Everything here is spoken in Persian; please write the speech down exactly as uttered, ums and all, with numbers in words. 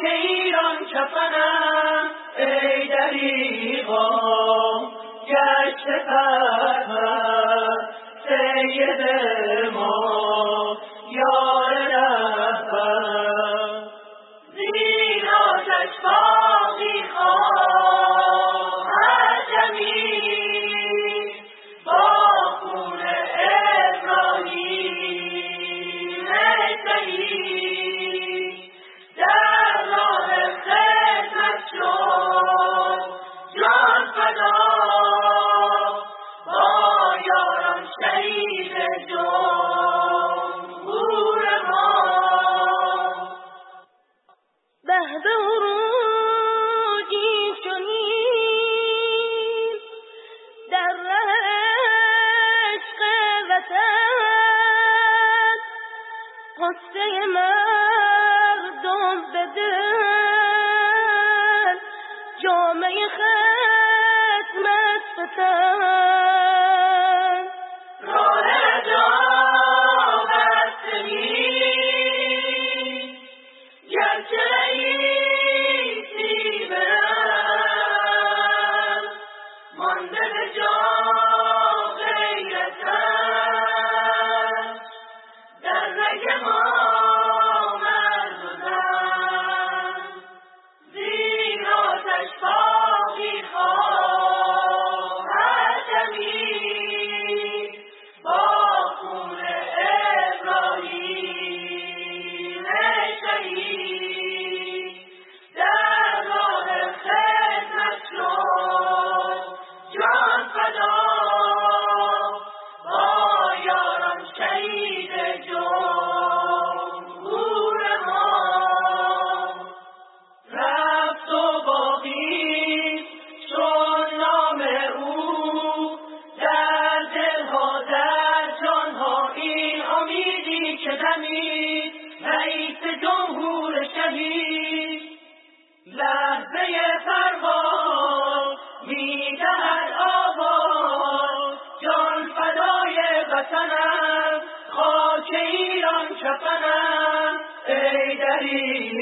ایران کفنم، ای دریغا گشت پرپر سید ما یار رهبر. زیر آتش باقی خواهد جمید با خون ابراهیم شهید. در راه خدمت شد جان فدا با یاران شهید جمهور ما. به به عروجی چنین در ره عشق وطن، غصه مردم بدن جامعه خدمت فتن. راه نجات بسته نیست گرچه رئیسی برند، مانده به جا غیرتش در رگ ما مرد و زن. زیر آتش باقی خواهد جمید با خون ابراهیم شهید. در راه خدمت شد جان فدا با یاران شهید جمهور ما. رفت و باقی چون نام او در دلها در جانها، این امیدی که دمید رئیس جمهور شهید. لحظه پرواز میدهد آواز جان فدای وطنم، خاک ایران کفنم، ای دریغا